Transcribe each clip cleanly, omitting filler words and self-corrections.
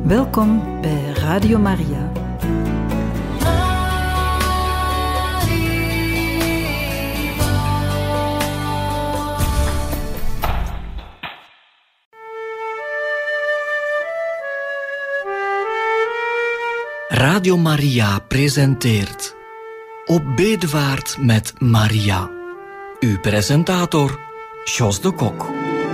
Welkom bij Radio Maria. Radio Maria presenteert Op bedevaart met Maria. Uw presentator, Jos de Kok.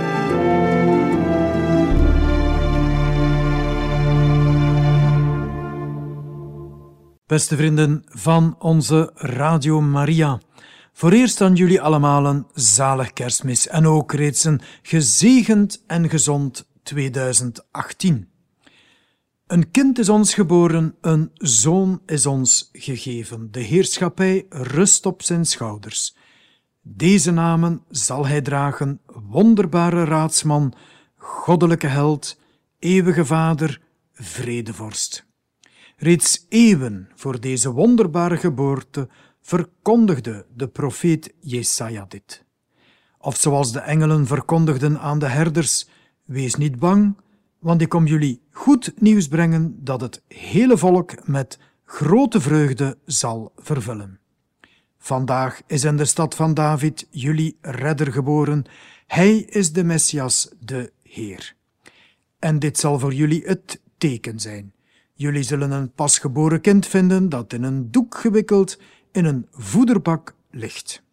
Beste vrienden van onze Radio Maria, voor eerst aan jullie allemaal een zalig Kerstmis en ook reeds een gezegend en gezond 2018. Een kind is ons geboren, een zoon is ons gegeven. De heerschappij rust op zijn schouders. Deze namen zal hij dragen: wonderbare raadsman, goddelijke held, eeuwige vader, vredevorst. Reeds eeuwen voor deze wonderbare geboorte verkondigde de profeet Jesaja dit. Of zoals de engelen verkondigden aan de herders: wees niet bang, want ik kom jullie goed nieuws brengen dat het hele volk met grote vreugde zal vervullen. Vandaag is in de stad van David jullie redder geboren. Hij is de Messias, de Heer. En dit zal voor jullie het teken zijn. Jullie zullen een pasgeboren kind vinden dat in een doek gewikkeld in een voederbak ligt.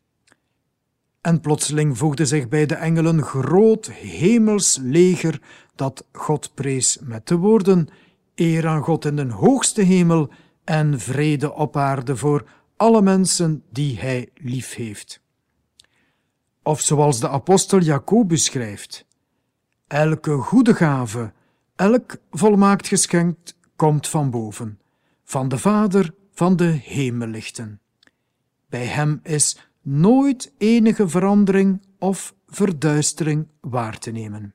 En plotseling voegde zich bij de engelen groot hemels leger dat God prees met de woorden: eer aan God in de hoogste hemel en vrede op aarde voor alle mensen die hij lief heeft. Of zoals de apostel Jacobus schrijft: elke goede gave, elk volmaakt geschenk komt van boven, van de Vader van de hemellichten. Bij hem is nooit enige verandering of verduistering waar te nemen.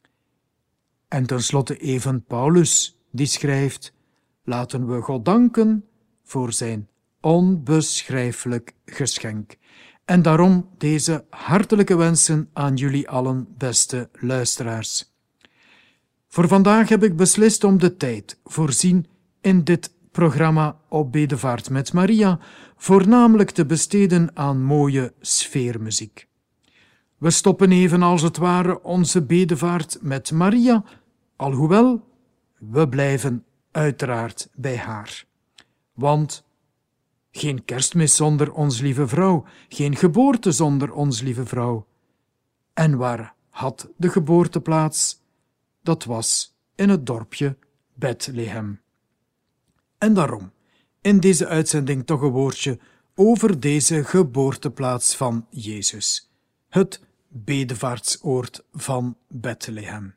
En tenslotte even Paulus, die schrijft: laten we God danken voor zijn onbeschrijfelijk geschenk. En daarom deze hartelijke wensen aan jullie allen, beste luisteraars. Voor vandaag heb ik beslist om de tijd, voorzien in dit programma Op bedevaart met Maria, voornamelijk te besteden aan mooie sfeermuziek. We stoppen even als het ware onze bedevaart met Maria, alhoewel we blijven uiteraard bij haar. Want geen Kerstmis zonder ons lieve vrouw, geen geboorte zonder ons lieve vrouw. En waar had de geboorte plaats? Dat was in het dorpje Bethlehem. En daarom, in deze uitzending toch een woordje over deze geboorteplaats van Jezus, het bedevaartsoord van Bethlehem.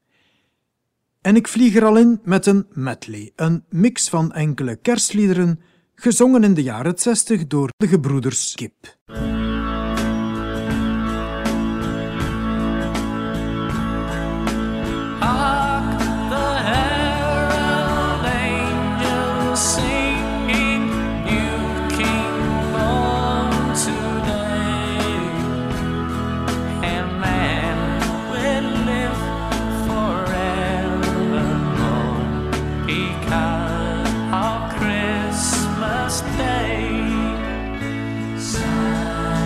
En ik vlieg er al in met een medley, een mix van enkele kerstliederen, gezongen in de jaren 60 door de gebroeders Kip. Christmas Day.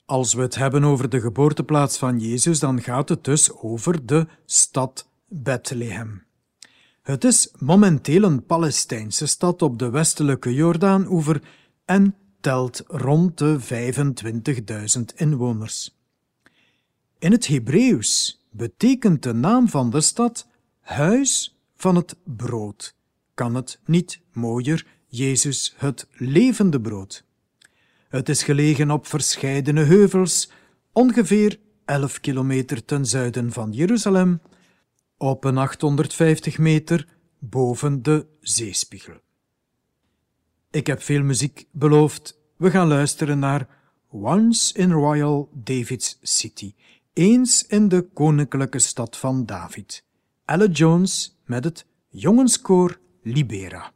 Als we het hebben over de geboorteplaats van Jezus, dan gaat het dus over de stad Bethlehem. Het is momenteel een Palestijnse stad op de westelijke Jordaanoever en telt rond de 25.000 inwoners. In het Hebreeuws betekent de naam van de stad Huis van het brood. Kan het niet mooier, Jezus het levende brood. Het is gelegen op verscheidene heuvels, ongeveer 11 kilometer ten zuiden van Jeruzalem, op een 850 meter boven de zeespiegel. Ik heb veel muziek beloofd. We gaan luisteren naar Once in Royal David's City, eens in de koninklijke stad van David. Ella Jones met het jongenskoor Libera.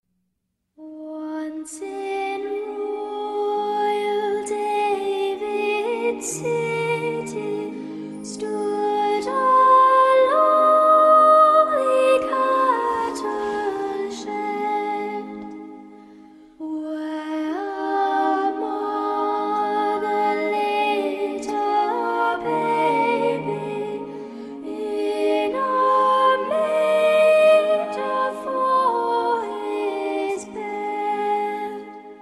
Once in Royal David's city stood a lonely cattle shed, where a mother laid her baby in a manger for his bed.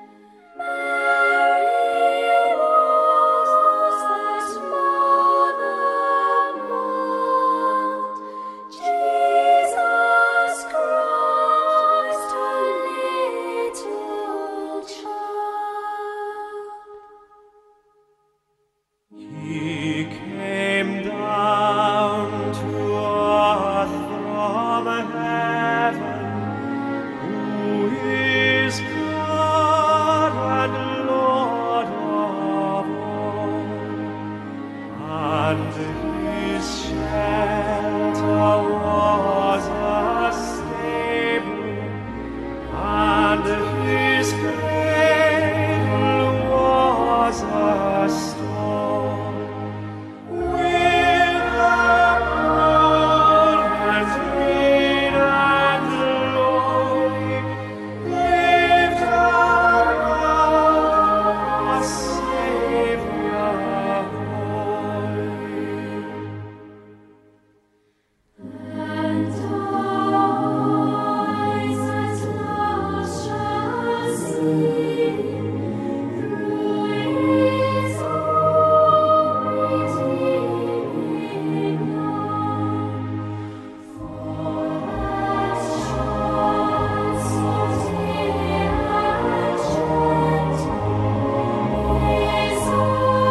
Mary was that mother mocked, Jesus Christ, her little child. He came down to earth from heaven, who is God and Lord of all, and his shelter was a stable, and his cradle was a stone. With a crown and green and lowly, lived a Savior holy. And eyes at last shall see through his own redeeming arm. For that shone so dear and gentle is our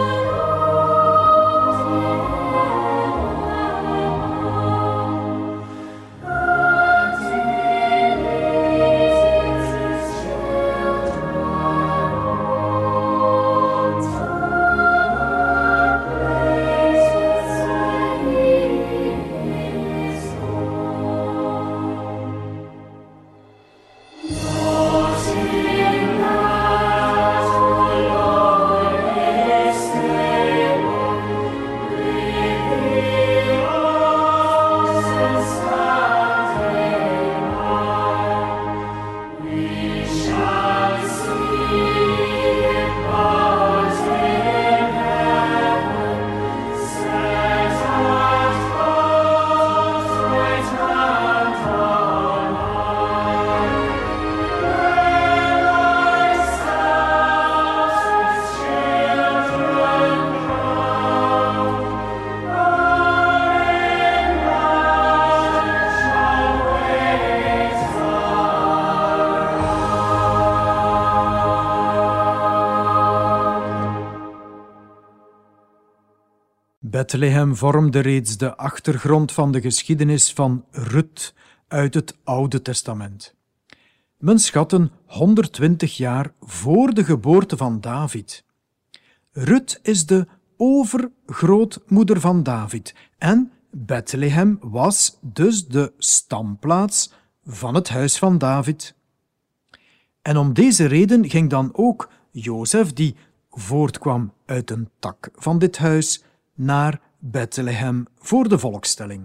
Bethlehem vormde reeds de achtergrond van de geschiedenis van Rut uit het Oude Testament. Men schatte 120 jaar voor de geboorte van David. Rut is de overgrootmoeder van David en Bethlehem was dus de stamplaats van het huis van David. En om deze reden ging dan ook Jozef, die voortkwam uit een tak van dit huis, naar Bethlehem voor de volkstelling.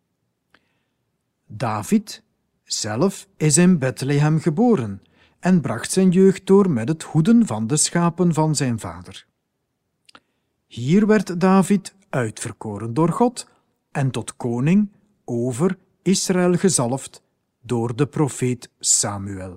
David zelf is in Bethlehem geboren en bracht zijn jeugd door met het hoeden van de schapen van zijn vader. Hier werd David uitverkoren door God en tot koning over Israël gezalfd door de profeet Samuel.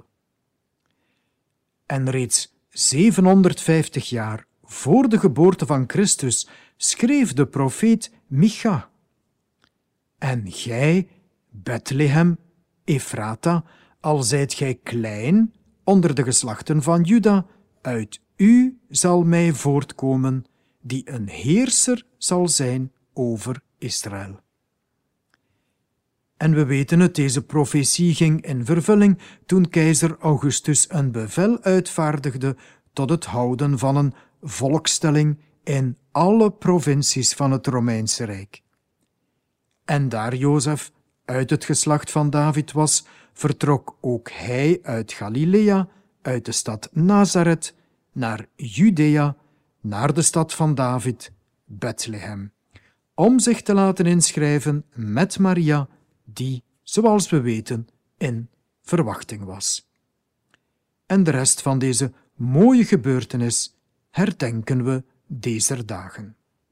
En reeds 750 jaar voor de geboorte van Christus schreef de profeet Micha: En gij, Bethlehem, Ephrata, al zijt gij klein onder de geslachten van Juda, uit u zal mij voortkomen, die een heerser zal zijn over Israël. En we weten het, deze profetie ging in vervulling toen keizer Augustus een bevel uitvaardigde tot het houden van een volkstelling in alle provincies van het Romeinse Rijk. En daar Jozef uit het geslacht van David was, vertrok ook hij uit Galilea, uit de stad Nazareth, naar Judea, naar de stad van David, Bethlehem, om zich te laten inschrijven met Maria, die, zoals we weten, in verwachting was. En de rest van deze mooie gebeurtenis herdenken we dezer dagen.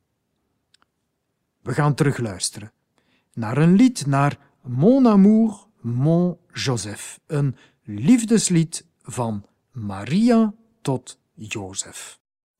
We gaan terugluisteren naar een lied, naar Mon amour, mon Joseph, een liefdeslied van Maria tot Jozef.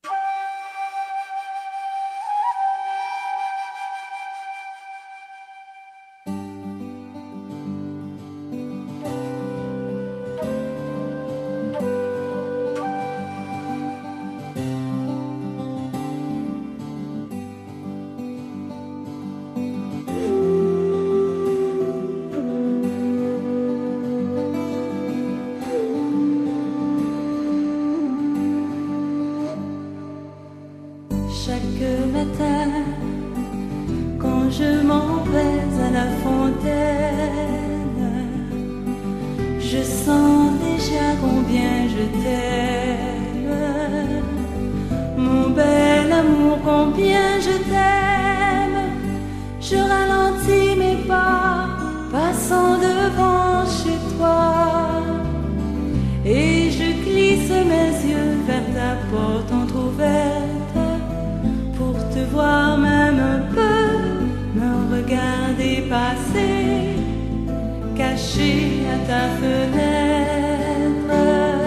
Chaque matin, quand je m'en vais à la fontaine, je sens déjà combien je t'aime. Mon bel amour, combien je t'aime. Je ralentis mes pas, passant devant chez toi, et je glisse mes yeux vers ta porte entrouverte, te voir même un peu, me regarder passer, caché à ta fenêtre.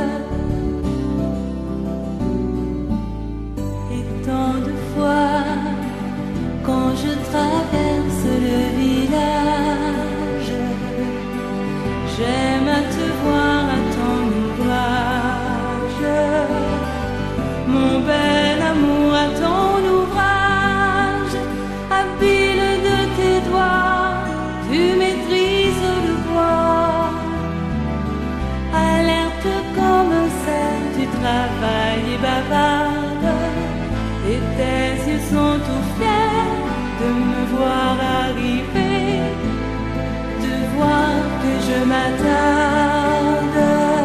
Et tant de fois, quand je traverse le village, j'aime à te voir à ton ouvrage, mon bel amour à ton ouvrage. Habile de tes doigts, tu maîtrises le bois. Alerte comme un cerf, tu travailles et bavardes, et tes yeux sont tout fiers de me voir arriver, de voir que je m'attarde.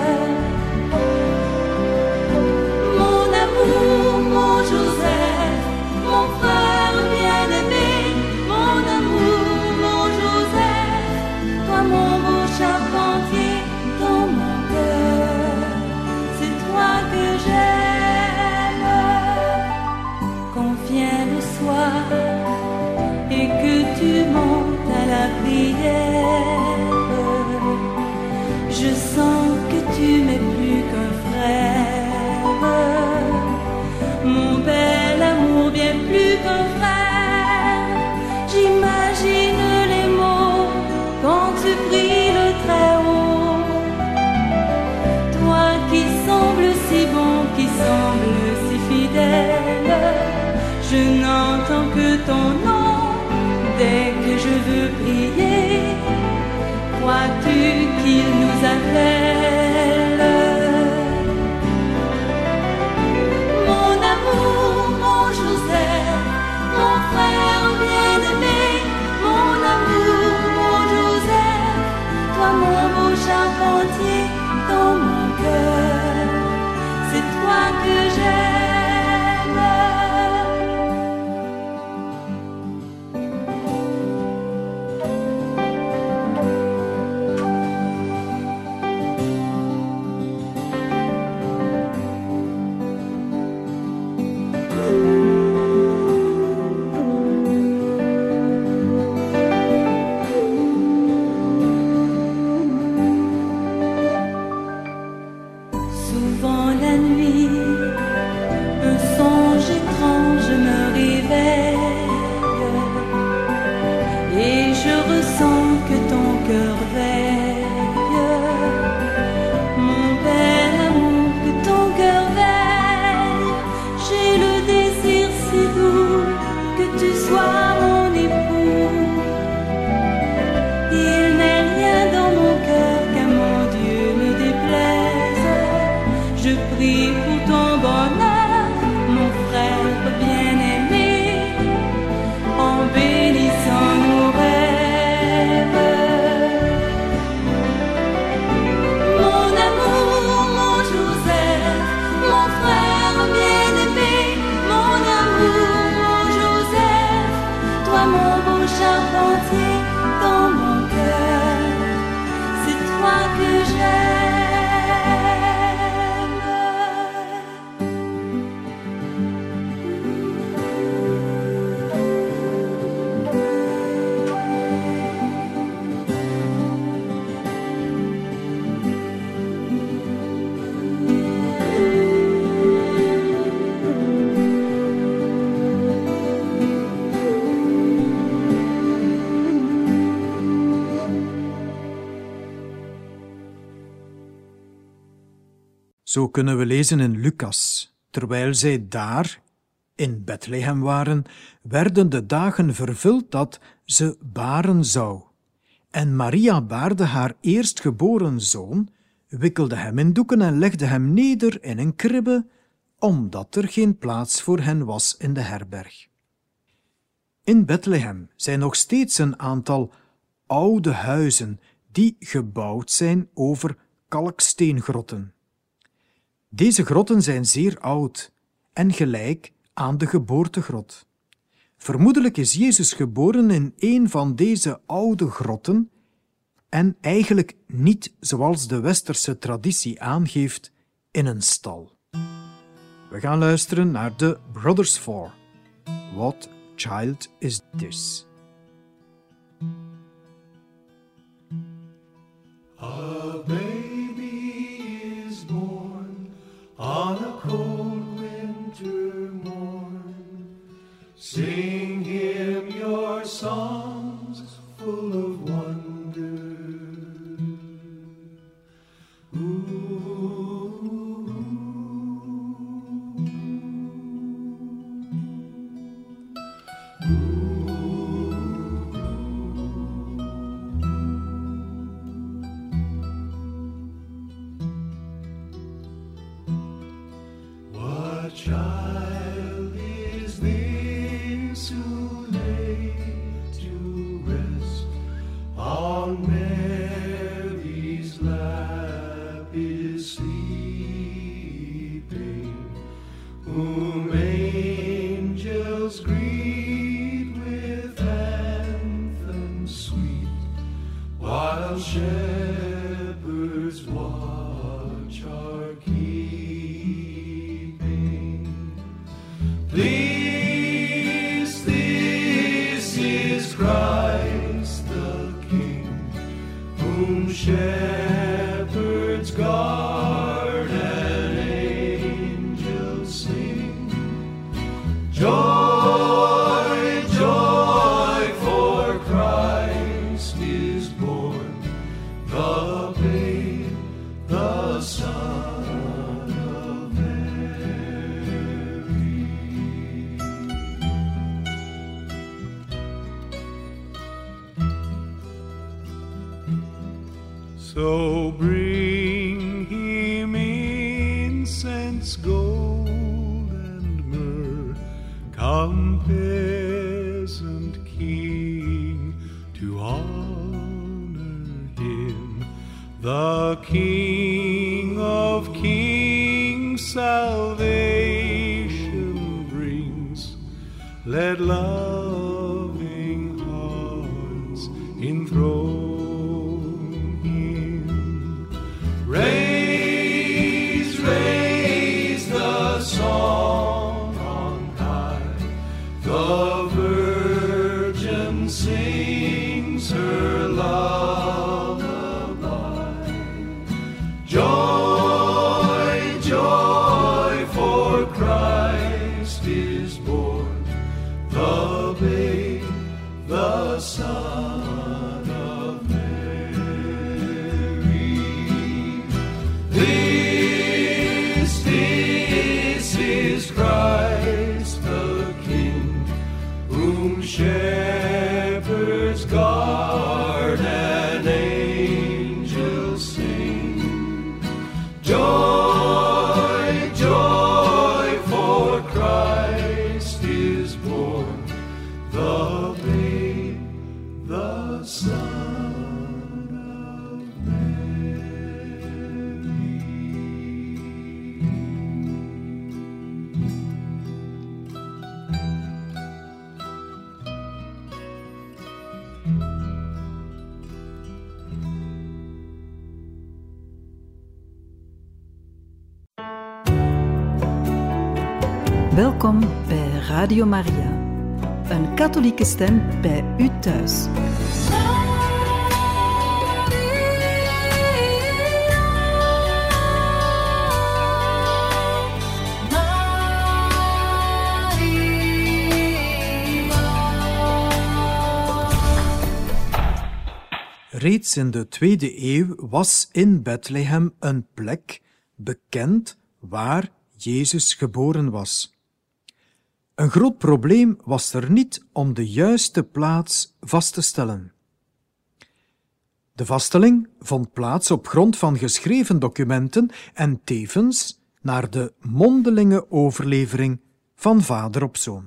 Mon amour, mon Joseph, mon frère bien-aimé, mon amour, mon Joseph, toi mon beau charpentier, dans mon cœur, c'est toi que j'aime. Quand vient le soir et que tu montes à la prière, je sens que tu m'es plus qu'un frère, mon bel amour, bien plus qu'un frère. J'imagine les mots quand tu pries le Très-Haut, toi qui sembles si bon, qui sembles si fidèle. Je n'entends que ton nom dès que je veux prier. Crois-tu qu'il nous appelle? Mon amour, mon Joseph, mon frère bien-aimé, mon amour, mon Joseph, toi mon beau charpentier, dans mon cœur, c'est toi que j'aime. charpentier dans mon cœur, c'est toi que j'aime. Zo kunnen we lezen in Lucas. Terwijl zij daar, in Bethlehem waren, werden de dagen vervuld dat ze baren zou. En Maria baarde haar eerstgeboren zoon, wikkelde hem in doeken en legde hem neder in een kribbe, omdat er geen plaats voor hen was in de herberg. In Bethlehem zijn nog steeds een aantal oude huizen die gebouwd zijn over kalksteengrotten. Deze grotten zijn zeer oud en gelijk aan de geboortegrot. Vermoedelijk is Jezus geboren in een van deze oude grotten en eigenlijk niet, zoals de westerse traditie aangeeft, in een stal. We gaan luisteren naar de Brothers Four. What child is this? A baby is born on a cold winter morn. Sing him your songs full of wonder. What child is this who lay to rest on Mary's lap is sleeping, whom angels greet with anthems sweet, while shepherds watch our keeping. This is Christ the King, whom shepherds guard and angels sing. Joy, joy, for Christ is born, the babe, the Son of Mary. So bring him incense, gold, and myrrh. Come, peasant king, to honor him. The King of kings salvation brings. Let loving hearts enthrone him. Raise, raise the song on high. The Virgin sings her lullaby. Joy, joy, for Christ is born, the babe, the Son of Mary. This is Christ the King, whom shepherds guard and angels sing. Joy, joy, for Christ is born, the babe, the Son of Mary. Welkom bij Radio Maria. Een katholieke stem bij u thuis. Reeds in de 2e eeuw was in Bethlehem een plek bekend waar Jezus geboren was. Een groot probleem was er niet om de juiste plaats vast te stellen. De vaststelling vond plaats op grond van geschreven documenten en tevens naar de mondelinge overlevering van vader op zoon.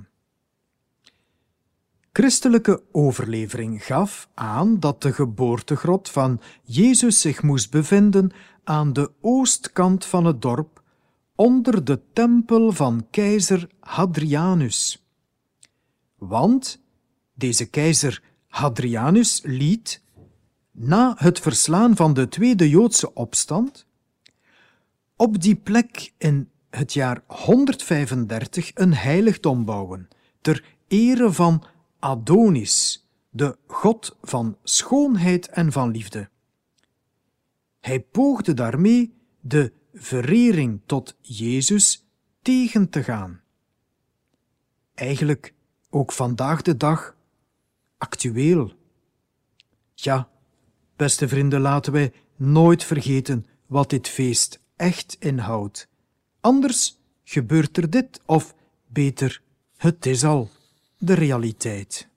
Christelijke overlevering gaf aan dat de geboortegrot van Jezus zich moest bevinden aan de oostkant van het dorp, onder de tempel van keizer Hadrianus. Want deze keizer Hadrianus liet, na het verslaan van de tweede Joodse opstand, op die plek in het jaar 135 een heiligdom bouwen, ter ere van Adonis, de god van schoonheid en van liefde. Hij poogde daarmee de verering tot Jezus tegen te gaan. Eigenlijk ook vandaag de dag actueel. Ja, beste vrienden, laten wij nooit vergeten wat dit feest echt inhoudt. Anders gebeurt er dit, of beter, het is al de realiteit.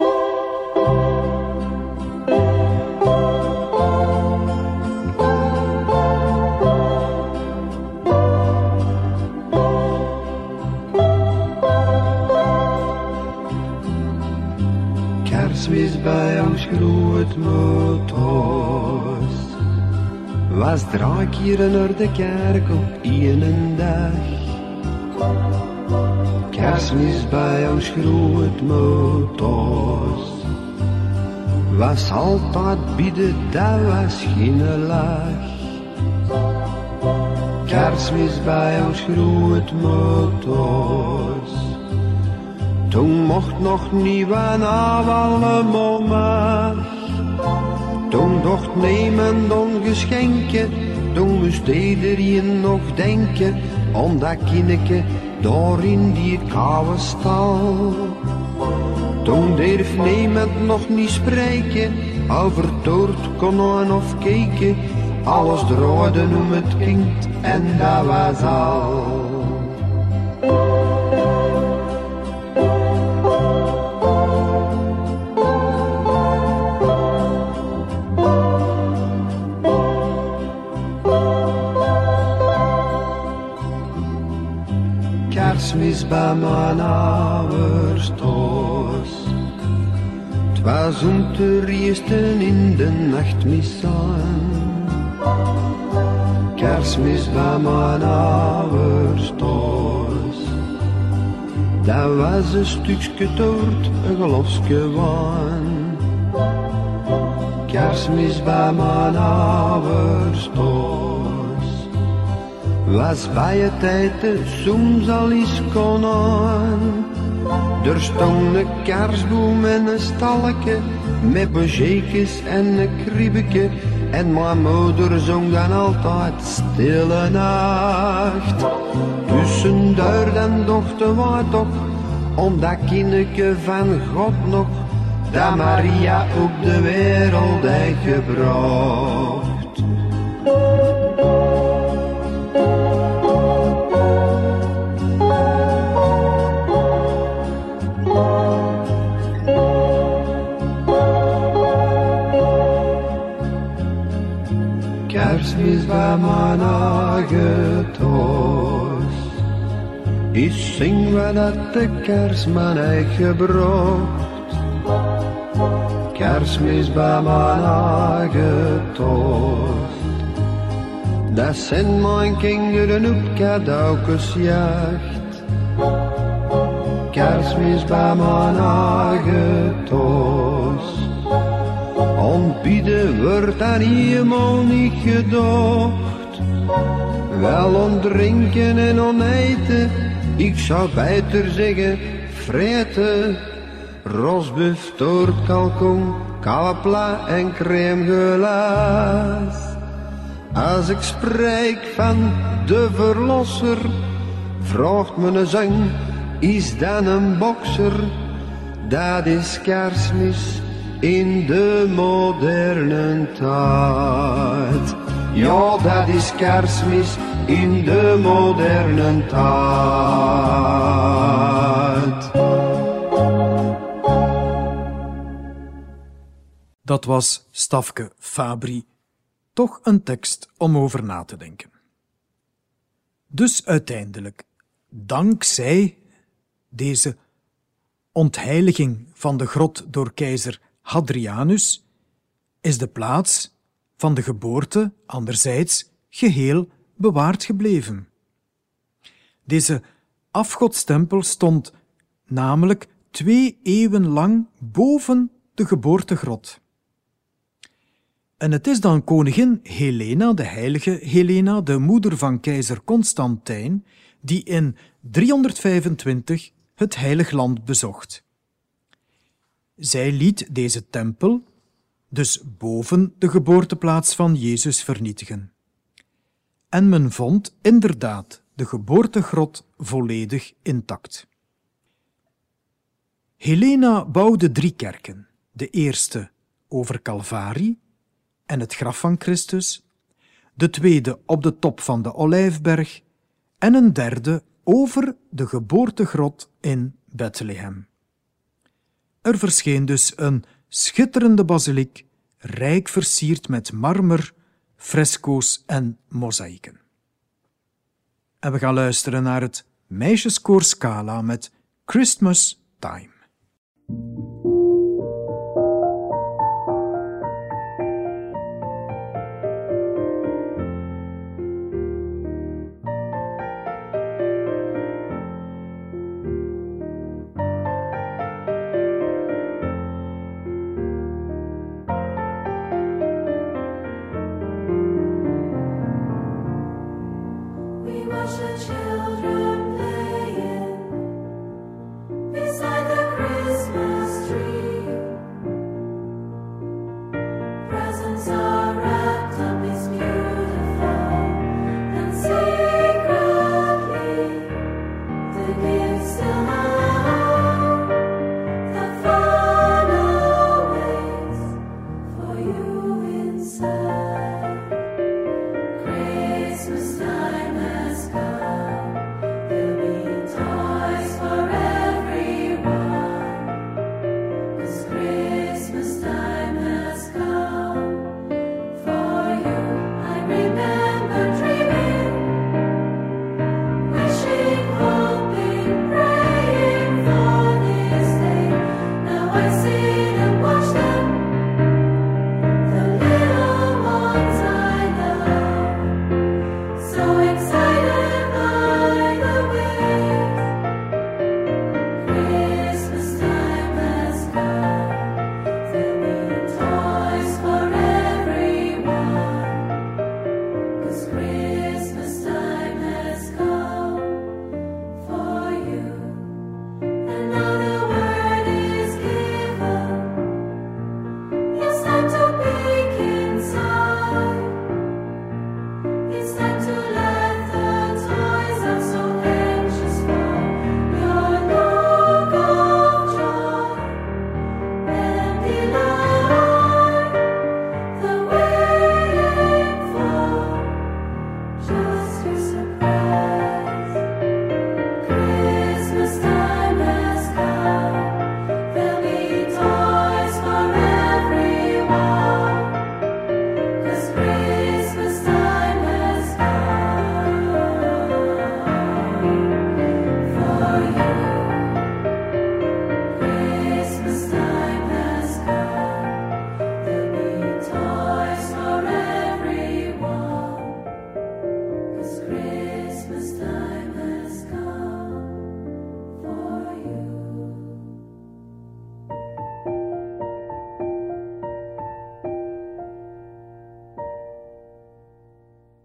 Kersmis bij ons groot motos was draakje naar de kerk op een dag. Kersmis bij ons groot motos was altijd bieden, dat was geen lach. Kersmis bij ons groot motos, toen mocht nog niet van allemaal mag. Toen dacht niemand aan geschenken, toen moest iedereen nog denken aan dat kindje daar in die koude stal. Toen durf niemand nog niet spreken, over toort kon of kijken. Alles draaide om het kind en dat was al. Kersmis bij mijn ouders thuis. Het was om te riesten in de nachtmis aan. Kersmis bij mijn ouders thuis. Dat was een stukje toort, een gelofsje wijn. Kersmis bij mijn ouders thuis. Was bij het tijd soms al eens kon aan. Er stond een kerstboom en een stalke, met bezeekjes en een kriebeke. En mijn moeder zong dan altijd Stille Nacht. Tussen duur en dochter was toch, om dat kindje van God nog, dat Maria ook de wereld heeft gebracht. Kersmis bij mijn eigen thuis. Ik zing wat dat de kerstman heeft gebracht. Kersmis bij mijn eigen thuis. Dat zijn mijn kinderen op cadeautjesjacht. Kersmis bij mijn eigen thuis. Ontbieden wordt daar helemaal niet gedacht. Wel ontdrinken en oneten, Ik zou beter zeggen frette, rosbuf, toort, kalkoen, kalapla en crème glace. Als ik spreek van de verlosser, vraagt me een zang, is dan een bokser? Dat is Kerstmis in de moderne tijd. Ja, dat is Kerstmis in de moderne tijd. Dat was Stafke Fabri. Toch een tekst om over na te denken. Dus uiteindelijk, dankzij deze ontheiliging van de grot door keizer Hadrianus, is de plaats van de geboorte anderzijds geheel bewaard gebleven. Deze afgodstempel stond namelijk 2 eeuwen lang boven de geboortegrot. En het is dan koningin Helena, de heilige Helena, de moeder van keizer Constantijn, die in 325 het Heilig Land bezocht. Zij liet deze tempel dus boven de geboorteplaats van Jezus vernietigen. En men vond inderdaad de geboortegrot volledig intact. Helena bouwde 3 kerken. De eerste over Calvari en het graf van Christus, de tweede op de top van de Olijfberg en een derde over de geboortegrot in Bethlehem. Er verscheen dus een schitterende basiliek, rijk versierd met marmer, fresco's en mozaïeken. En we gaan luisteren naar het meisjeskoor Scala met Christmas Time. We watch the children playing beside the Christmas tree.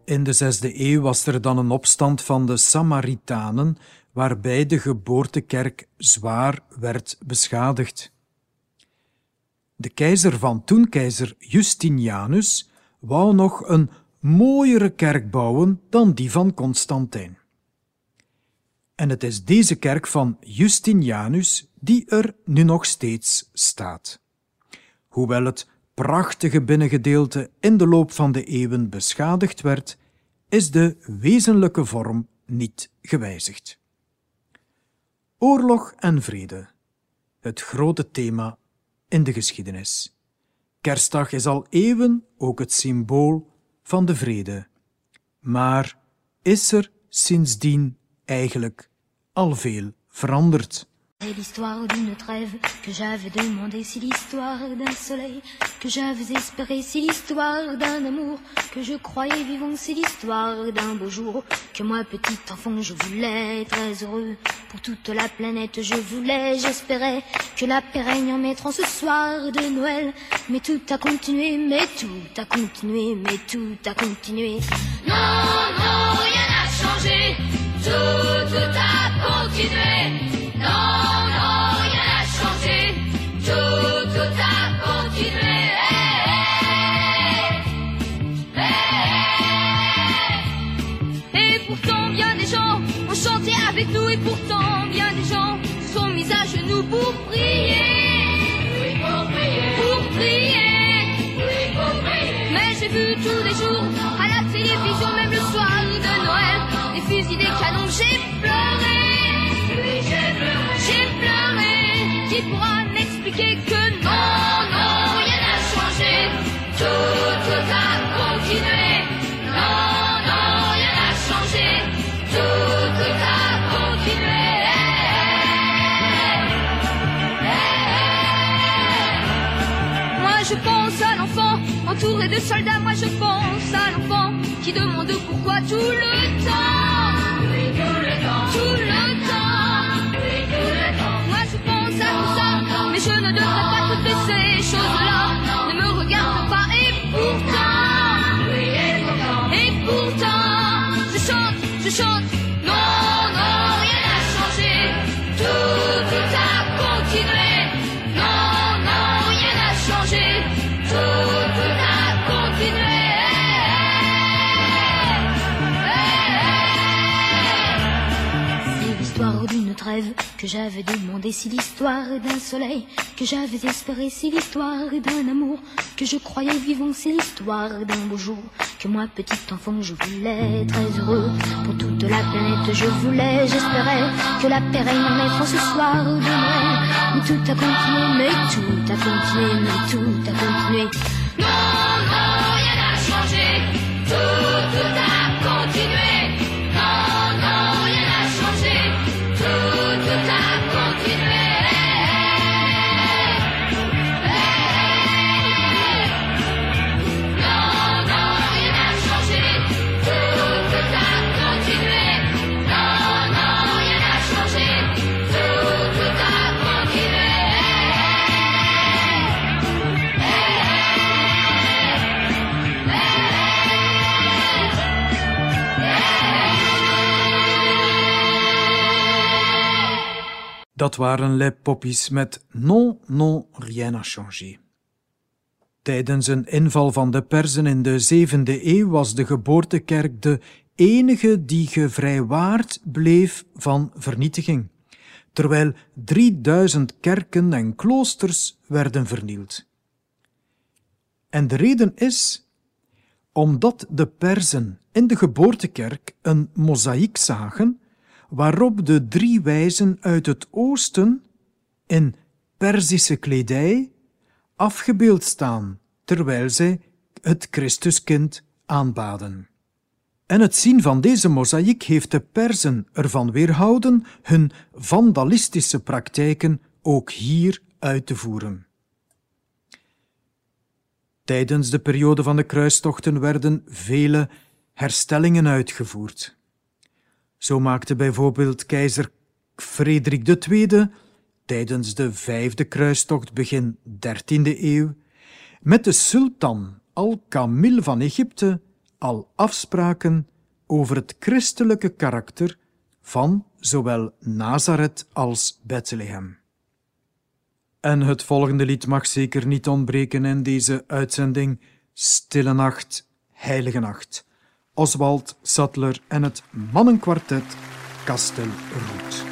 In de 6e eeuw was er dan een opstand van de Samaritanen, waarbij de geboortekerk zwaar werd beschadigd. De keizer van toen, keizer Justinianus, wou nog een mooiere kerk bouwen dan die van Constantijn. En het is deze kerk van Justinianus die er nu nog steeds staat. Hoewel het prachtige binnengedeelte in de loop van de eeuwen beschadigd werd, is de wezenlijke vorm niet gewijzigd. Oorlog en vrede, het grote thema in de geschiedenis. Kerstdag is al eeuwen ook het symbool van de vrede. Maar is er sindsdien eigenlijk al veel veranderd? C'est l'histoire d'une trêve que j'avais demandé, c'est l'histoire d'un soleil que j'avais espéré, c'est l'histoire d'un amour que je croyais vivant, c'est l'histoire d'un beau jour que moi petit enfant je voulais très heureux pour toute la planète, je voulais, j'espérais que la paix règne en mettant ce soir de Noël, mais tout a continué, mais tout a continué, mais tout a continué. Non, non, rien n'a changé, tout a continué. Non, non, rien n'a changé, tout a continué. Et pourtant bien des gens ont chanté avec nous, et pourtant bien des gens se sont mis à genoux pour prier. Oui, pour prier. Pour prier. Oui, pour prier. Mais j'ai vu tous les jours à la télévision, même le soir de Noël, des fusils, des canons, j'ai pleuré. Oui, j'ai pleuré. J'ai pleuré. Qui pourra m'expliquer que non, non, Rien n'a changé, tout a continué. Non, non, rien n'a changé, tout a continué. moi je pense à l'enfant entouré de soldats, moi je pense à l'enfant qui demande pourquoi tout le temps. Oui, tout le temps. Tout le temps. Oui, tout le temps. Moi je pense à tout ça, mais je ne devrais pas toutes ces choses-là. Ne me regarde pas et pourtant, Oui, et pourtant, je chante, non, non, rien n'a changé, tout a continué. Non, non, rien n'a changé, tout a continué. C'est l'histoire d'une trêve que j'avais demandé, c'est l'histoire d'un soleil que j'avais espéré, c'est l'histoire d'un amour que je croyais vivant, c'est l'histoire d'un beau jour que moi petit enfant je voulais très heureux pour toute la planète, je voulais, j'espérais que la paix règne en mettant ce soir de Noël, mais tout a continué, mais tout a continué, mais tout a continué. Non, non, rien n'a changé, tout a continué. Non, non, rien n'a changé, tout a continué. Non, non, rien n'a changé, tout a continué. Non, non, rien n'a changé, tout a continué. Dat waren Les Poppies met Non, non, rien n'a changé. Tijdens een inval van de Perzen in de 7e eeuw was de geboortekerk de enige die gevrijwaard bleef van vernietiging, terwijl 3000 kerken en kloosters werden vernield. En de reden is omdat de Perzen in de geboortekerk een mozaïek zagen waarop de 3 wijzen uit het oosten in Perzische kledij afgebeeld staan, terwijl zij het Christuskind aanbaden. En het zien van deze mozaïek heeft de Perzen ervan weerhouden hun vandalistische praktijken ook hier uit te voeren. Tijdens de periode van de kruistochten werden vele herstellingen uitgevoerd. Zo maakte bijvoorbeeld keizer Frederik II tijdens de 5e kruistocht begin 13e eeuw met de sultan Al-Kamil van Egypte al afspraken over het christelijke karakter van zowel Nazareth als Bethlehem. En het volgende lied mag zeker niet ontbreken in deze uitzending: Stille Nacht, Heilige Nacht. Oswald Sattler en het mannenkwartet Kastelroet.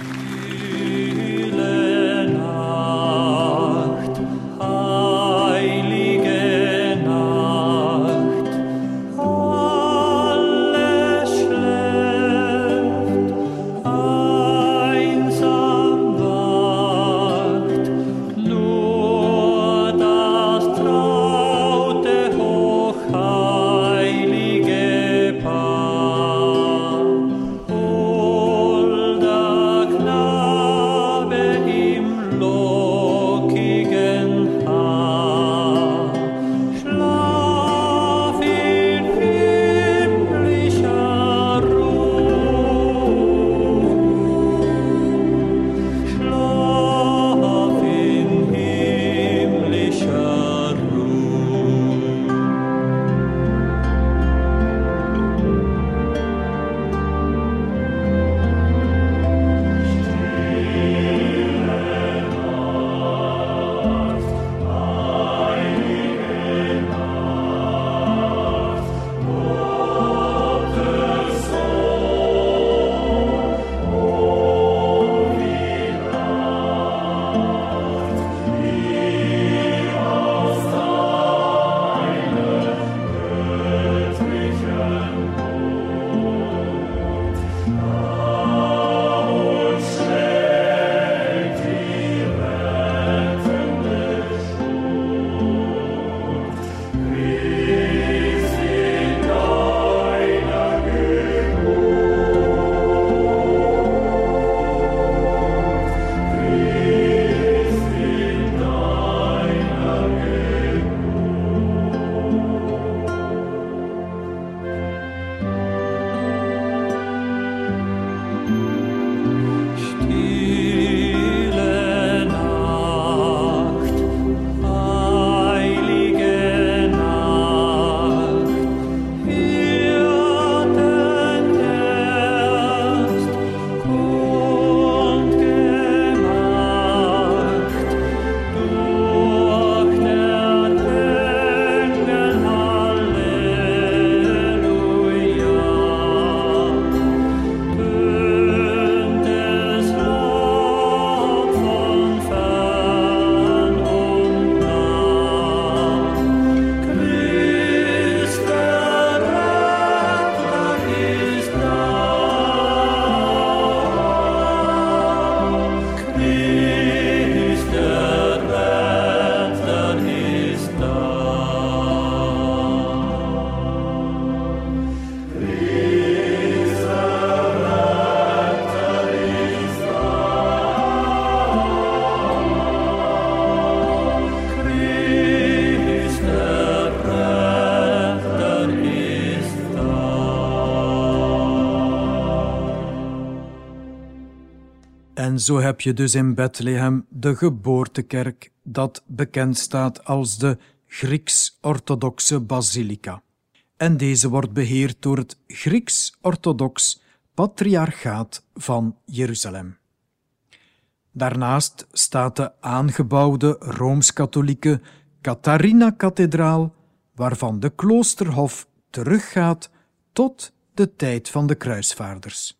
En zo heb je dus in Bethlehem de geboortekerk, dat bekend staat als de Grieks-orthodoxe basilica. En deze wordt beheerd door het Grieks-orthodox Patriarchaat van Jeruzalem. Daarnaast staat de aangebouwde Rooms-katholieke Catharina-kathedraal, waarvan de kloosterhof teruggaat tot de tijd van de kruisvaarders.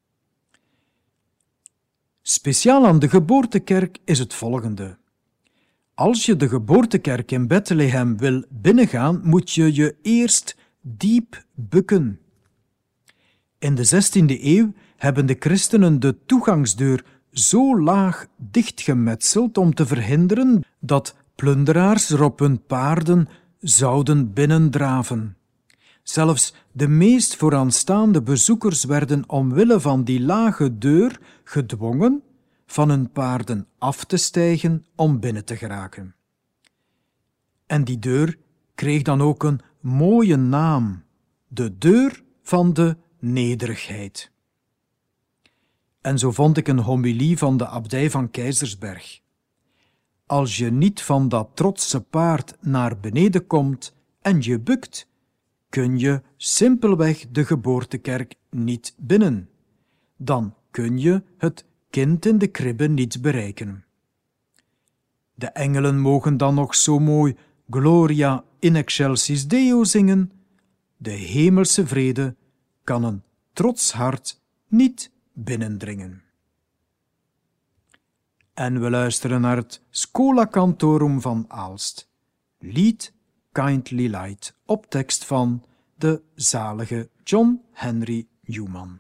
Speciaal aan de geboortekerk is het volgende. Als je de geboortekerk in Bethlehem wil binnengaan, moet je je eerst diep bukken. In de 16e eeuw hebben de christenen de toegangsdeur zo laag dichtgemetseld om te verhinderen dat plunderaars er op hun paarden zouden binnendraven. Zelfs de meest vooraanstaande bezoekers werden omwille van die lage deur gedwongen van hun paarden af te stijgen om binnen te geraken. En die deur kreeg dan ook een mooie naam, de deur van de nederigheid. En zo vond ik een homilie van de abdij van Keizersberg. Als je niet van dat trotse paard naar beneden komt en je bukt, kun je simpelweg de geboortekerk niet binnen. Dan kun je het kind in de kribbe niet bereiken. De engelen mogen dan nog zo mooi Gloria in excelsis Deo zingen. De hemelse vrede kan een trots hart niet binnendringen. En we luisteren naar het Schola Cantorum van Aalst, lied Kindly Light, op tekst van de zalige John Henry Newman.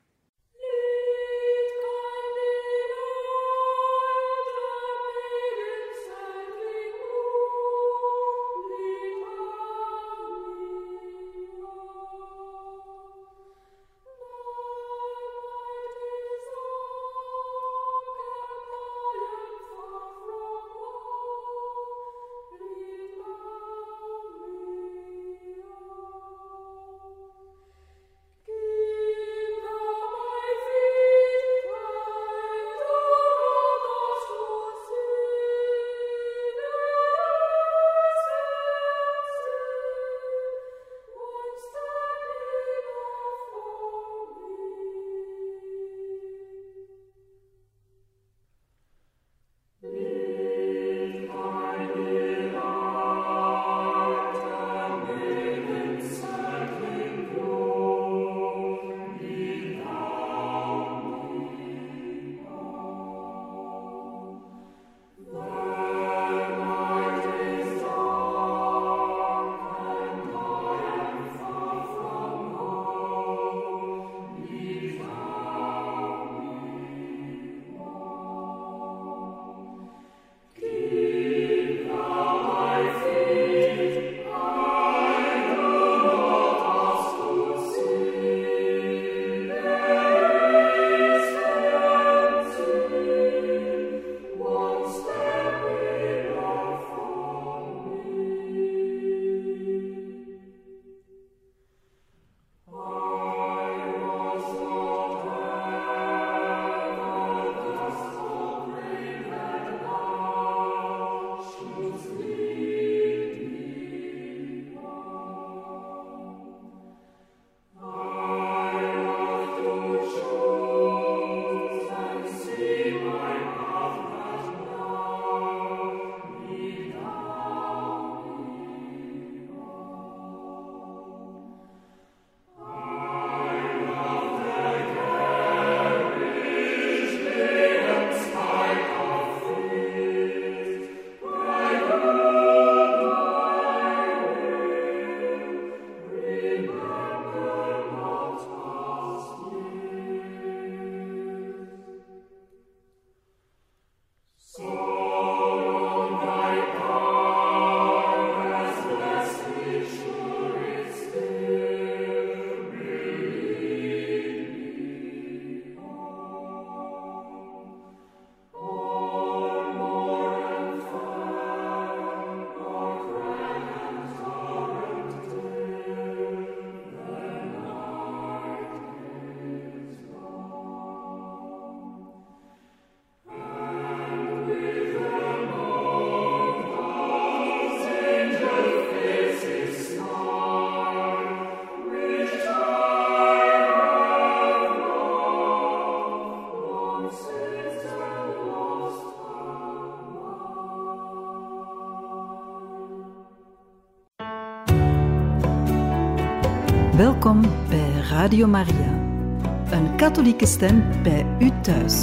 Welkom bij Radio Maria, een katholieke stem bij u thuis.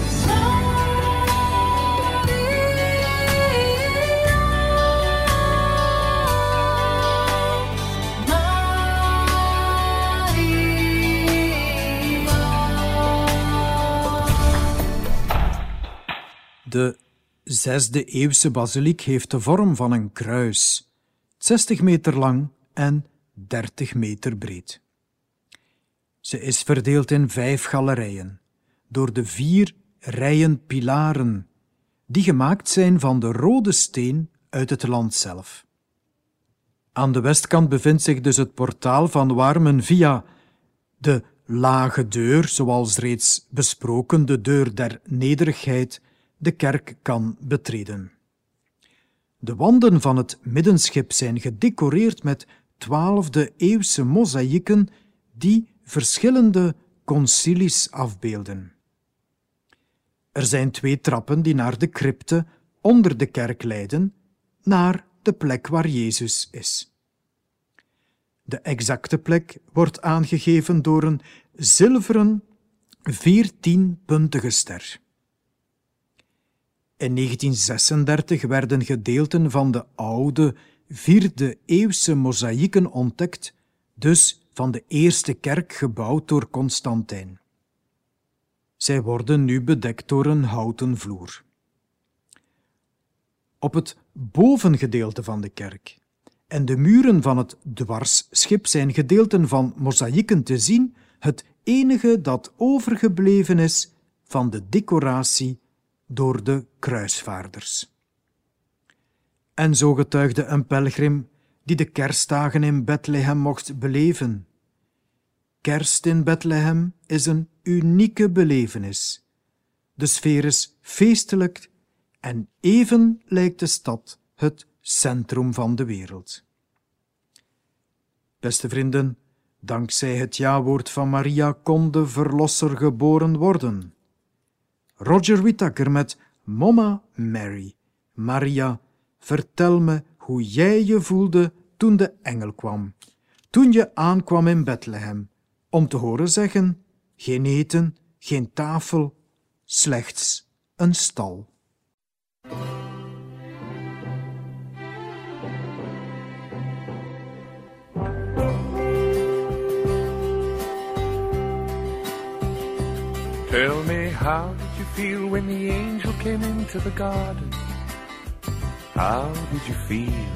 De 6e-eeuwse basiliek heeft de vorm van een kruis, 60 meter lang en 30 meter breed. Ze is verdeeld in 5 galerijen, door de 4 rijen pilaren, die gemaakt zijn van de rode steen uit het land zelf. Aan de westkant bevindt zich dus het portaal van waar men via de lage deur, zoals reeds besproken, de deur der nederigheid, de kerk kan betreden. De wanden van het middenschip zijn gedecoreerd met 12e-eeuwse mozaïeken die verschillende concilies afbeelden. Er zijn 2 trappen die naar de crypte onder de kerk leiden, naar de plek waar Jezus is. De exacte plek wordt aangegeven door een zilveren 14-puntige ster. In 1936 werden gedeelten van de oude 4e-eeuwse mozaïeken ontdekt, dus van de eerste kerk gebouwd door Constantijn. Zij worden nu bedekt door een houten vloer. Op het bovengedeelte van de kerk en de muren van het dwarsschip zijn gedeelten van mozaïeken te zien, het enige dat overgebleven is van de decoratie door de kruisvaarders. En zo getuigde een pelgrim die de kerstdagen in Bethlehem mocht beleven. Kerst in Bethlehem is een unieke belevenis. De sfeer is feestelijk en even lijkt de stad het centrum van de wereld. Beste vrienden, dankzij het jawoord van Maria kon de Verlosser geboren worden. Roger Whittaker met Mama Mary. Maria, vertel me hoe jij je voelde toen de engel kwam, toen je aankwam in Bethlehem, om te horen zeggen, geen eten, geen tafel, slechts een stal. Tell me, how did you feel when the angel came into the garden? How did you feel?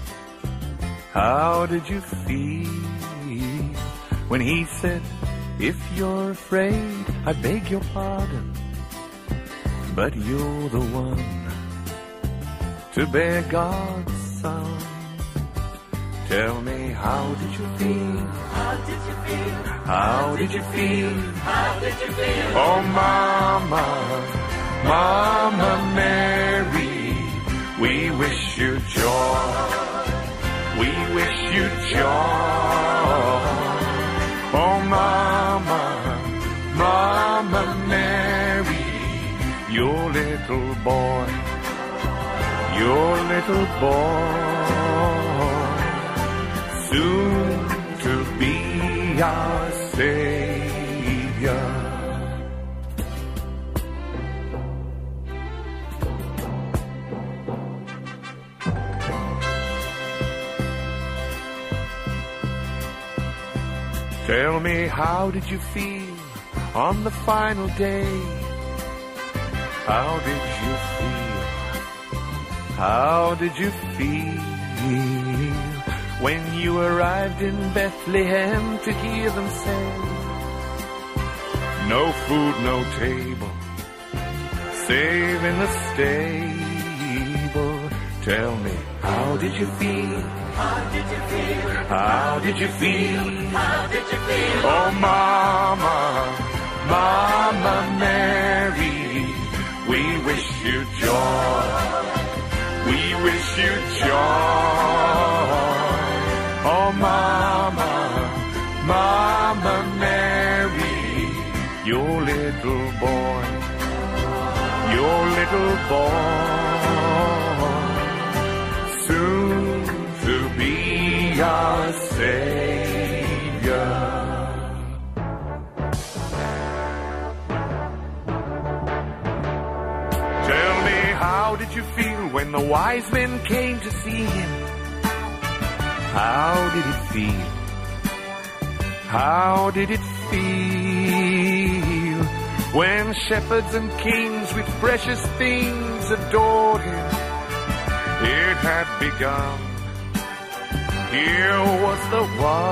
How did you feel when he said, if you're afraid, I beg your pardon, but you're the one to bear God's son? Tell me, how did you feel? How did you feel? How did you feel? How did you feel? Oh, Mama, Mama Mary, we wish you joy. We wish you joy. Oh, Mama, Mama Mary, your little boy, soon to be our Savior. Tell me, how did you feel on the final day? How did you feel? How did you feel when you arrived in Bethlehem to hear them say, no food, no table, save in the stable? Tell me, how did you feel? How did you feel? How did you feel? How did you feel? Oh, Mama, Mama Mary, we wish you joy. We wish you joy. Oh, Mama, Mama Mary, your little boy, soon to be our Savior. Tell me, how did you feel when the wise men came to see him? How did it feel? How did it feel when shepherds and kings with precious things adored him? It had begun. Here was the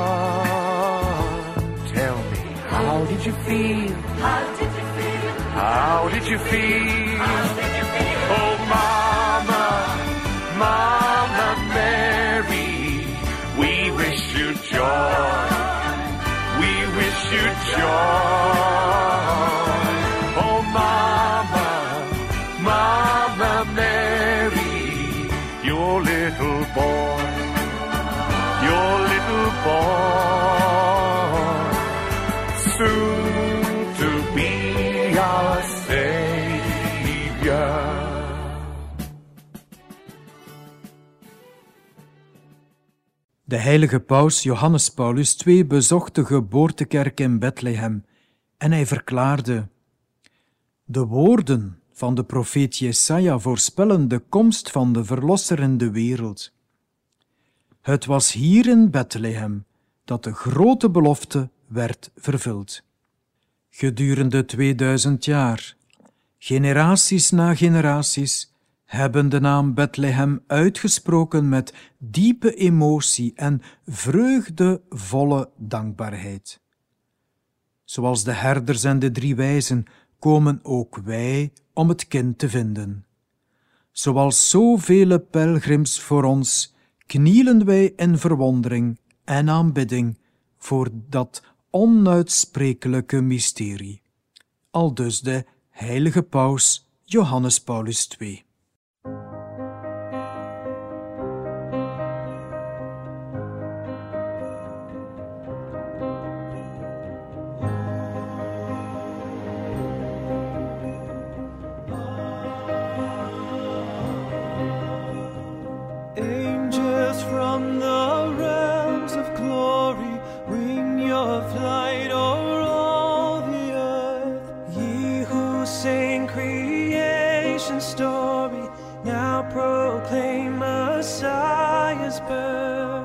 one. Tell me, how did you feel? How did you feel? How did you feel? How did you feel? Oh, Mama, Mama Mary, we wish you joy. We wish you joy. Oh, Mama, Mama Mary, your little boy, your little soon to be our Savior. De heilige paus Johannes Paulus II bezocht de geboortekerk in Bethlehem en hij verklaarde: de woorden van de profeet Jesaja voorspellen de komst van de Verlosser in de wereld. Het was hier in Bethlehem dat de grote belofte werd vervuld. Gedurende 2000 jaar, generaties na generaties, hebben de naam Bethlehem uitgesproken met diepe emotie en vreugdevolle dankbaarheid. Zoals de herders en de 3 wijzen komen ook wij om het kind te vinden. Zoals zoveel pelgrims voor ons knielen wij in verwondering en aanbidding voor dat onuitsprekelijke mysterie. Aldus de heilige paus Johannes Paulus II. Angels from the realms of glory, wing your flight o'er all the earth. Ye who sing creation's story, now proclaim Messiah's birth.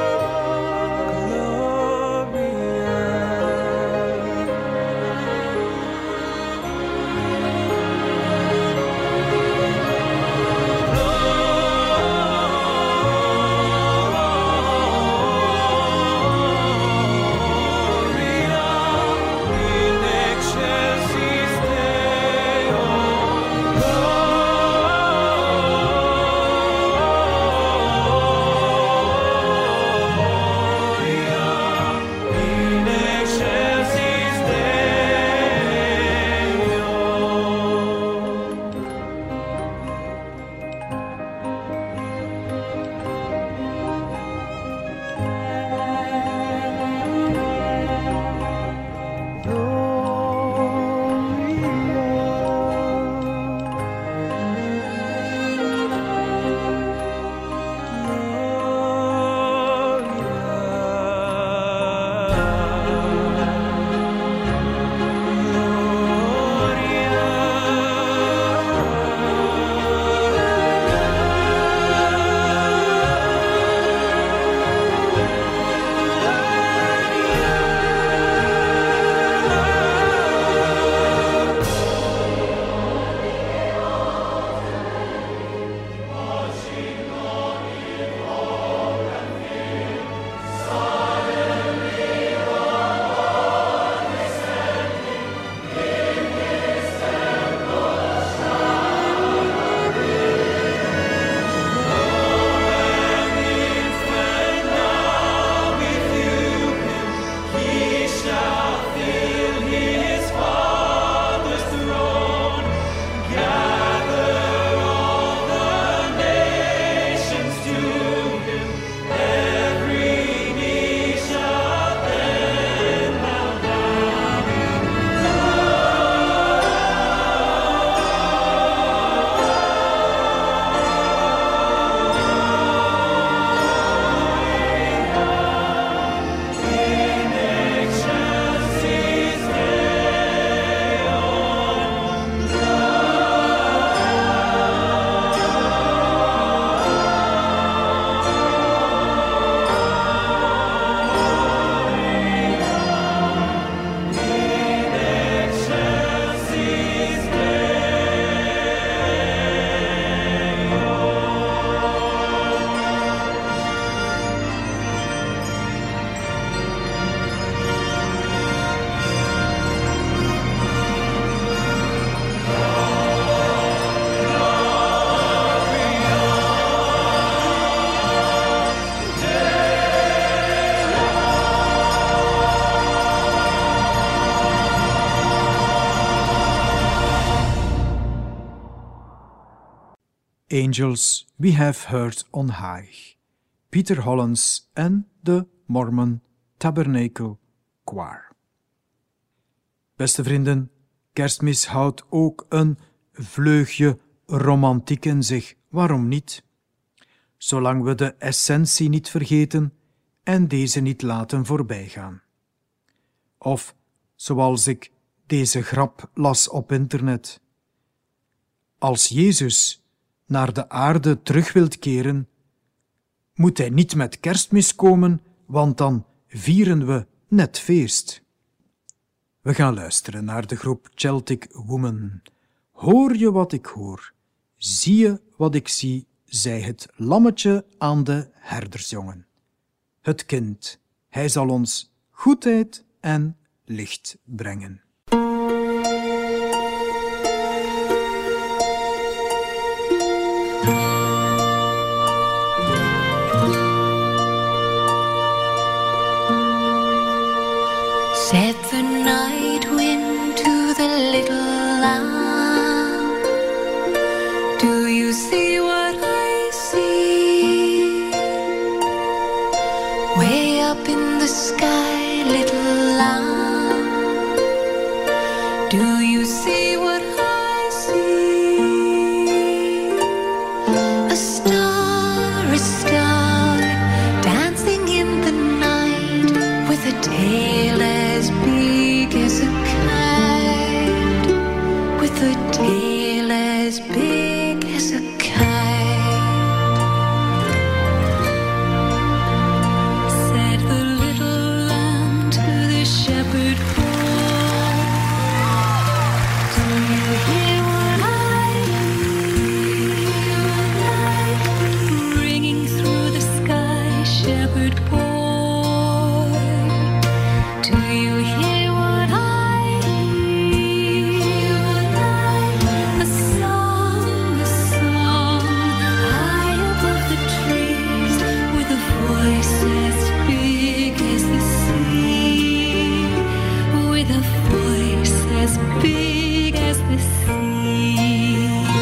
Gloria, Gloria. Angels We Have Heard on High, Pieter Hollens en de Mormon Tabernacle Choir. Beste vrienden, Kerstmis houdt ook een vleugje romantiek in zich. Waarom niet? Zolang we de essentie niet vergeten en deze niet laten voorbijgaan. Of, zoals ik deze grap las op internet. Als Jezus naar de aarde terug wilt keren, moet hij niet met Kerstmis komen, want dan vieren we net feest. We gaan luisteren naar de groep Celtic Woman. Hoor je wat ik hoor? Zie je wat ik zie? Zei het lammetje aan de herdersjongen. Het kind, hij zal ons goedheid en licht brengen. Said the night wind to the little lamb, do you see what I see? Way up in the sky, little lamb, do you see what I see? A star, dancing in the night with a tail as big as a kite, with a tail as big as a kite. Said the little lamb to the shepherd boy, do you hear what I hear? Ringing through the sky, shepherd boy. Do you hear what I hear? A song high above the trees, with a voice as big as the sea, with a voice as big as the sea.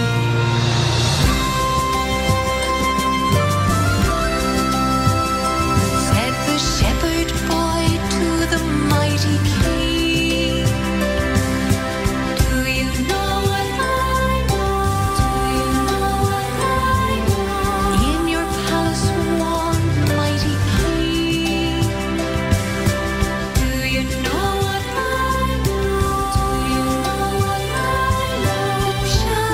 Said the shepherd boy to the mighty king, do you know what I know? Do you know what I know? In your palace one mighty king, do you know what I know? Do you know what I know? The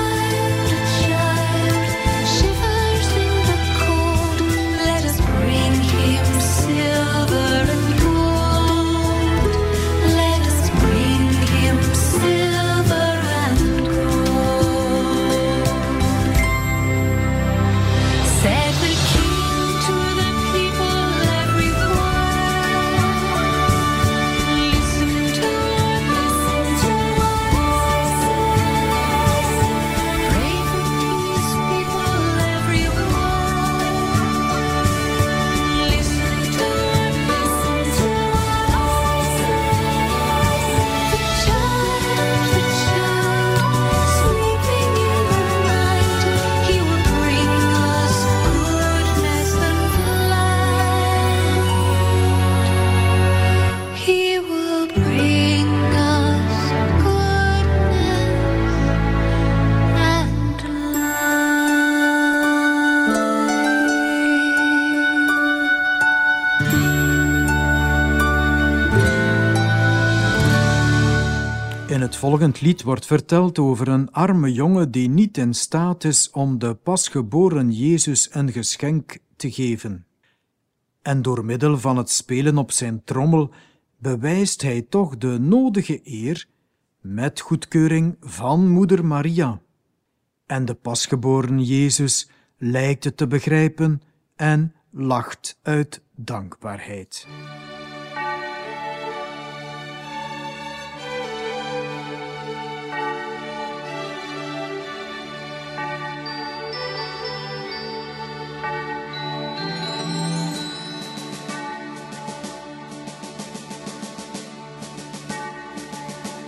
child shivers in the cold. Let us bring him silver and gold. Let us bring him silver and gold. Said the king to the people everywhere, listen to what I say. Pray for peace, people everywhere. Listen to what I say. The child, sleeping in the night, he will bring us goodness and light. He will bring us goodness and In het volgend lied wordt verteld over een arme jongen die niet in staat is om de pasgeboren Jezus een geschenk te geven. En door middel van het spelen op zijn trommel bewijst hij toch de nodige eer met goedkeuring van moeder Maria. En de pasgeboren Jezus lijkt het te begrijpen en lacht uit dankbaarheid.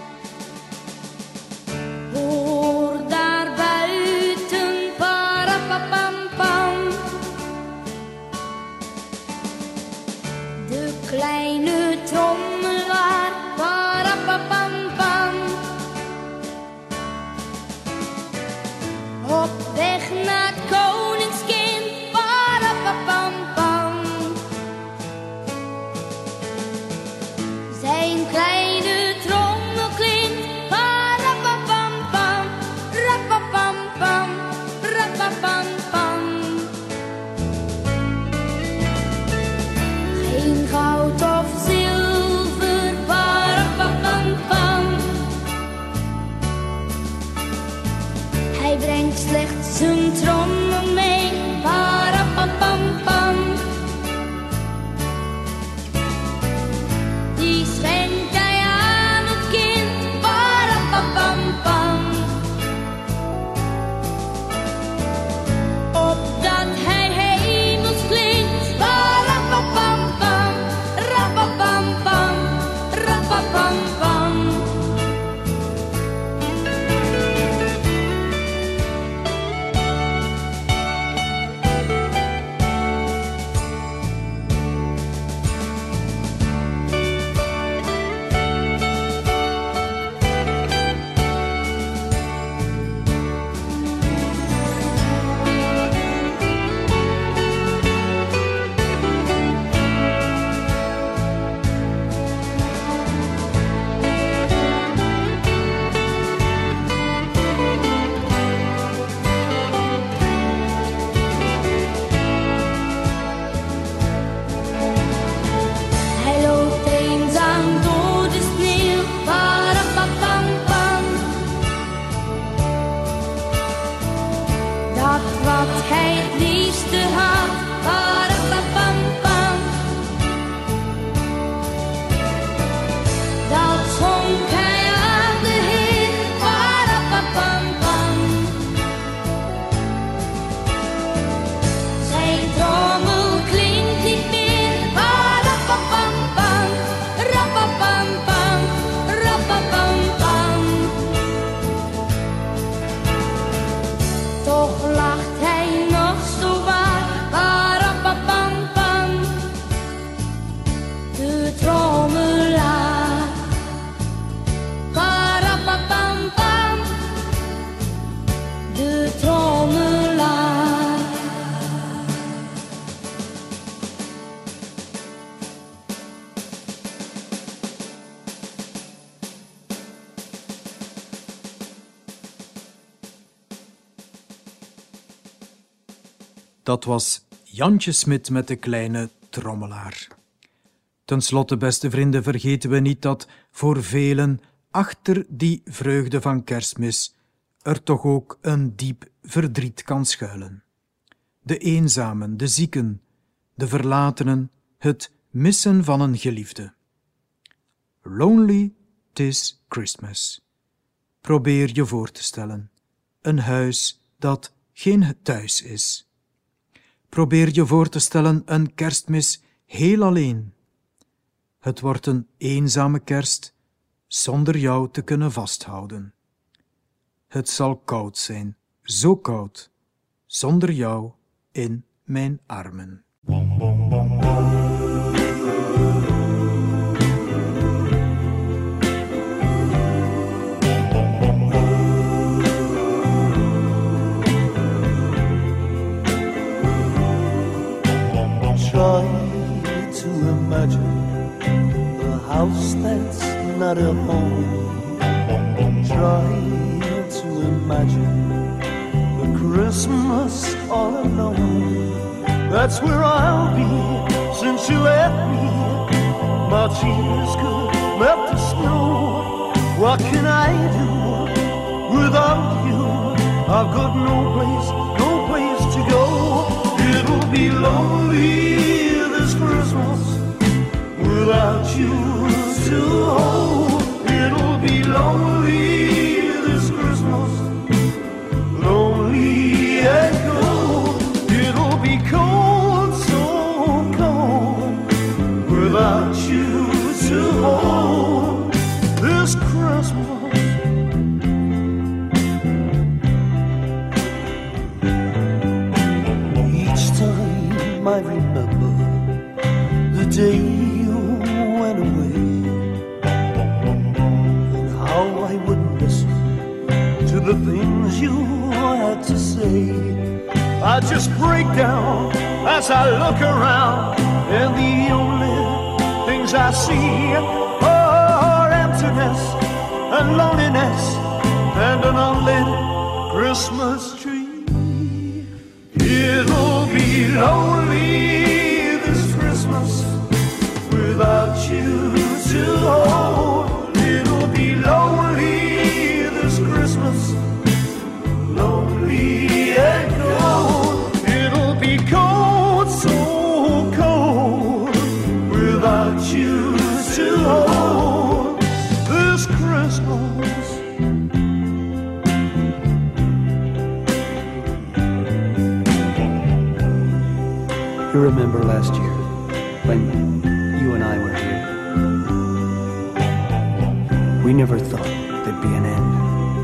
Hoor daar buiten, para De kleine trommelaar, parapapam-pam. Op weg naar het koningskind, parapapam-pam. Zijn kleine trommel klinkt, parapapam-pam, rapapam-pam, rapapam-pam. Geen goud of zilver, parapapam-pam. Hij brengt slechts zijn trommel mee, parapapam-pam. Die schenkt hij aan het kind, parapapam-pam. Opdat hij hemels klinkt, parapapam-pam, rapapam-pam, rapapam-pam. Hij loopt eenzaam door de sneeuw, parapapam-pam. Dat wat hij het liefste had, parapapam-pam. Dat schonk hij aan de Heer, parapapam-pam. Zijn trommel klinkt niet meer, parapapam-pam, rapapam-pam, rapapam-pam. Toch lacht hij nog zo waar, parapapam-pam. De trommelaar, parapapam-pam. De trommelaar. Dat was Jantje Smit met de kleine trommelaar. Ten slotte, beste vrienden, vergeten we niet dat voor velen achter die vreugde van Kerstmis er toch ook een diep verdriet kan schuilen. De eenzamen, de zieken, de verlatenen, het missen van een geliefde. Lonely 'tis Christmas. Probeer je voor te stellen. Een huis dat geen thuis is. Probeer je voor te stellen een Kerstmis heel alleen. Het wordt een eenzame kerst zonder jou te kunnen vasthouden. Het zal koud zijn, zo koud, zonder jou in mijn armen. Try to imagine a house that's not a home. Try to imagine a Christmas all alone. That's where I'll be since you left me. My tears could melt the snow. What can I do without you? I've got no place to go. It'll be lonely this Christmas without you to hold. It'll be lonely this Christmas, lonely and cold. It'll be cold, so cold, without you to hold this Christmas. Each time I remember the day the things you had to say. I just break down as I look around, and the only things I see are emptiness and loneliness and an unlit Christmas tree. It'll be lonely this Christmas without you to hold. It'll be lonely this Christmas, lonely and cold. It'll be cold, so cold, without you to hold this Christmas. You remember last year when you and I were here? We never thought there'd be an end.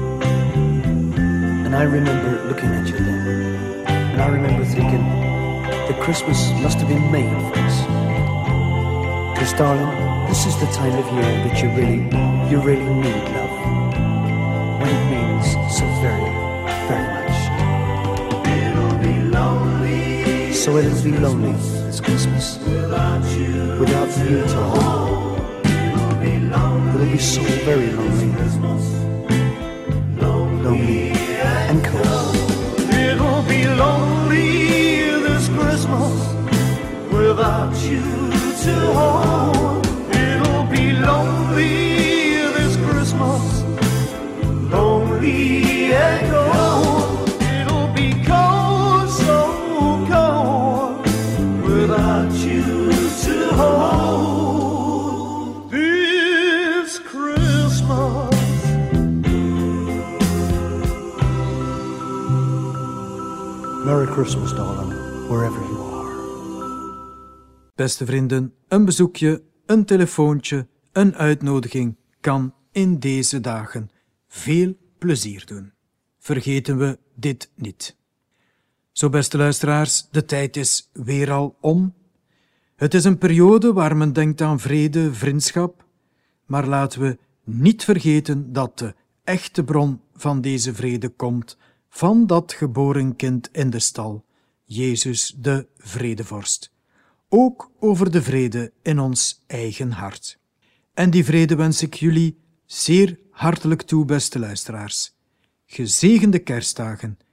And I remember looking at you then, and I remember thinking that Christmas must have been made for us. Because darling, this is the time of year that you really need love, when it means so very, very much. It'll be lonely. So it'll be lonely this Christmas without you to hold. It'll be so very lonely, lonely and cold. It'll be lonely this Christmas without you to hold. It'll be lonely this Christmas, lonely and cold. It'll be cold, so cold, without you to hold this Christmas. Merry Christmas, darling, wherever you are. Beste vrienden, een bezoekje, een telefoontje, een uitnodiging kan in deze dagen veel plezier doen. Vergeten we dit niet. Zo, beste luisteraars, de tijd is weer al om. Het is een periode waar men denkt aan vrede, vriendschap, maar laten we niet vergeten dat de echte bron van deze vrede komt van dat geboren kind in de stal, Jezus de vredevorst. Ook over de vrede in ons eigen hart. En die vrede wens ik jullie zeer hartelijk toe, beste luisteraars. Gezegende kerstdagen